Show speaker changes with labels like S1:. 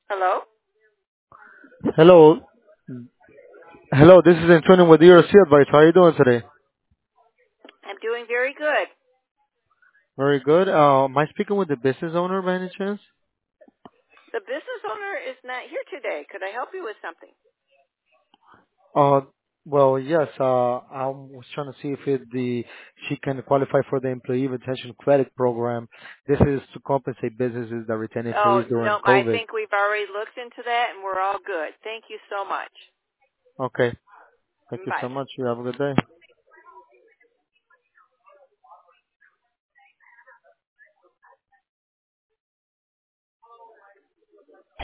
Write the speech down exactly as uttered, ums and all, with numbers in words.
S1: Hello?
S2: Hello. Hello, this is Antonio with E R C Advice. How are you doing today?
S1: I'm doing very good.
S2: Very good. Uh, am I speaking with the business owner by any chance?
S1: The business owner is not here today. Could I help you with something?
S2: Uh, well, yes. Uh, I was trying to see if it, the she can qualify for the employee retention credit program. This is to compensate businesses that retain
S1: Oh,
S2: employees during
S1: no, I
S2: COVID.
S1: think we've already looked into that and we're all good. Thank you so much.
S2: Okay. Thank you
S1: Bye.
S2: so much. You have a good day.